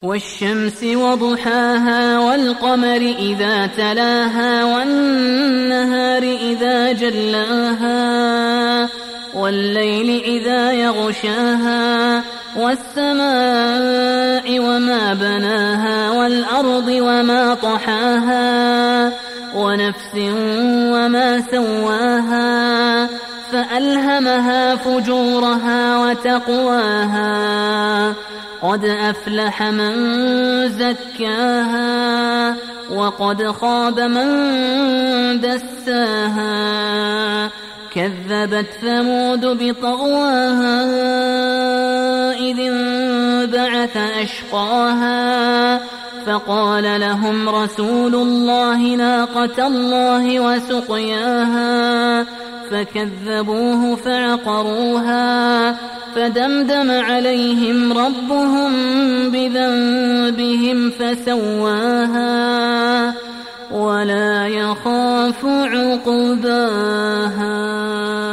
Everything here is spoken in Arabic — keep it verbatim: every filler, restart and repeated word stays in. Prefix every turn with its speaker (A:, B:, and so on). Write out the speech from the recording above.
A: والشمس وضحاها والقمر إذا تلاها والنهار إذا جلاها والليل إذا يغشاها والسماء وما بناها والأرض وما طحاها ونفس وما سواها فألهمها فجورها وتقواها قد أفلح من زكاها وقد خاب من دساها كذبت ثمود بطغواها إذ انبعث أشقاها فقال لهم رسول الله ناقة الله وسقياها فكذبوه فعقروها فدمدم عليهم ربهم بذنبهم فسواها ولا يخاف عقباها.